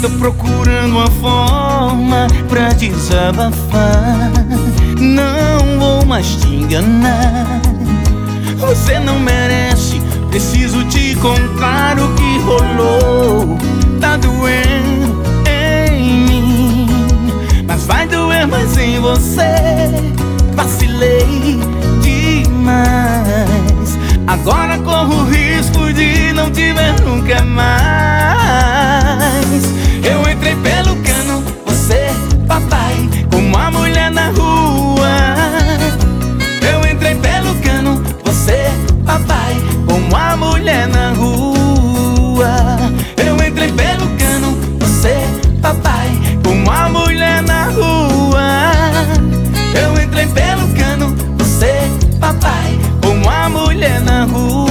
tô procurando uma forma pra desabafar. Não vou mais te enganar. Você não merece, preciso te contar o que rolou. Tá doendo em mim, mas vai doer mais em você. Vacilei demais, agora corro o risco de não te ver nunca mais. Eu entrei pelo cano, você, papai, como uma mulher na rua. Eu entrei pelo cano, você, papai, como uma mulher na rua. Eu entrei pelo cano, você, papai, como uma mulher na rua. Eu entrei pelo cano, você, papai, como uma mulher na rua.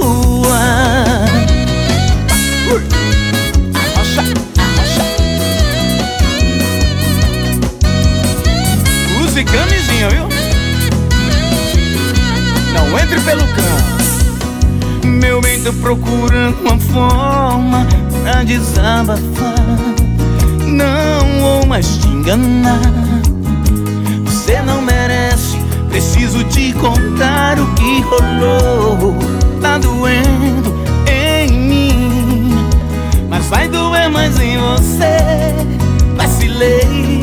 Arrocha, arrocha. Use camisinha, viu? Não entre pelo cano. Meu bem, tô procurando uma forma pra desabafar. Não vou mais te enganar. Você não merece, preciso te contar o que rolou. Tá doendo em mim, mas vai doer mais em você. Vacilei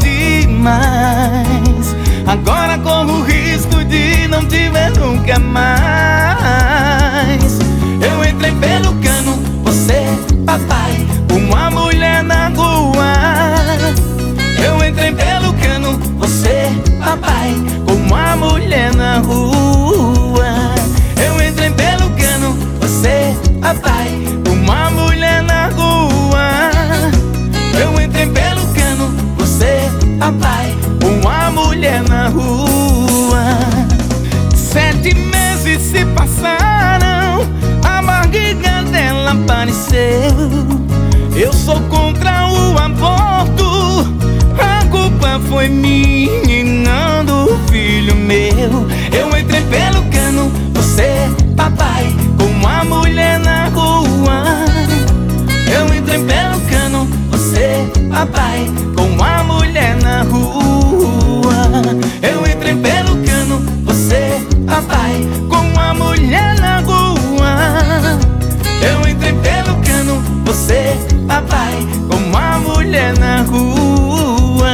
demais, agora corro o risco de não te ver nunca mais. Eu entrei pelo cano, você, papai, uma mulher na rua. Eu entrei pelo cano, você, papai, uma mulher na rua. Eu entrei pelo cano, você, papai, uma mulher na rua. Eu entrei pelo cano, você, papai, uma mulher na rua. 7 meses se passaram, a barriga dela apareceu. Eu sou contra o aborto, a culpa foi minha e não do filho meu. Eu entrei pelo cano, você, papai, com uma mulher na rua. Eu entrei pelo cano, você, papai, com uma mulher na rua. Eu entrei pelo cano, você, papai, com uma mulher na rua. Eu entrei pelo cano, você, papai, com uma mulher na rua.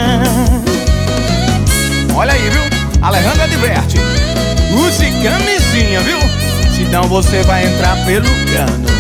Olha aí, viu? Alejandra adverte: use camisinha, viu? Senão você vai entrar pelo cano.